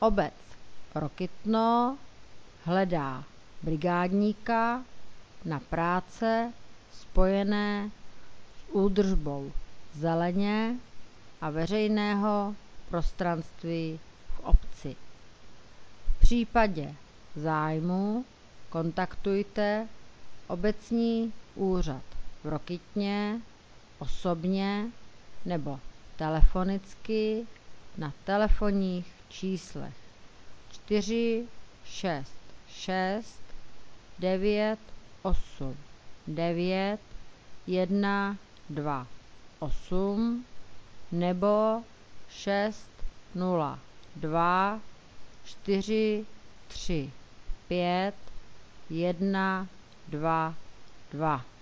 Obec Rokytno hledá brigádníka na práce spojené s údržbou zeleně a veřejného prostranství v obci. V případě zájmu kontaktujte obecní úřad v Rokytně osobně nebo telefonicky na telefonních číslech 466 989 128 nebo 602 435 122.